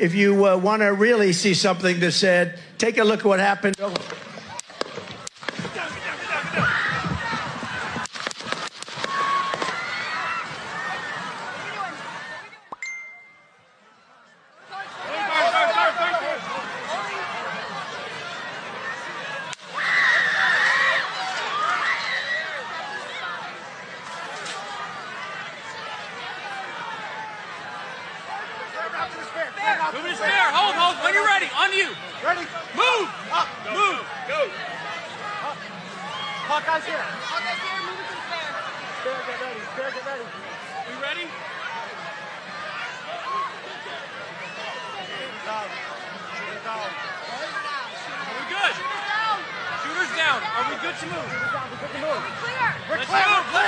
if you want to really see something that's said, take a look at what happened. Move to spare. Hold. When you're ready. On you. Ready. Move. Up. Move. Go. Up. Hawkeye's here. Hawkeye's here. Move it to the spare. Spare, get ready. Spare, get ready. We ready? Down. Down. Are we good? Shooter's down. Shooter's down. Are we good to move? Down. We're good to move. Clear. We're Let's clear. move.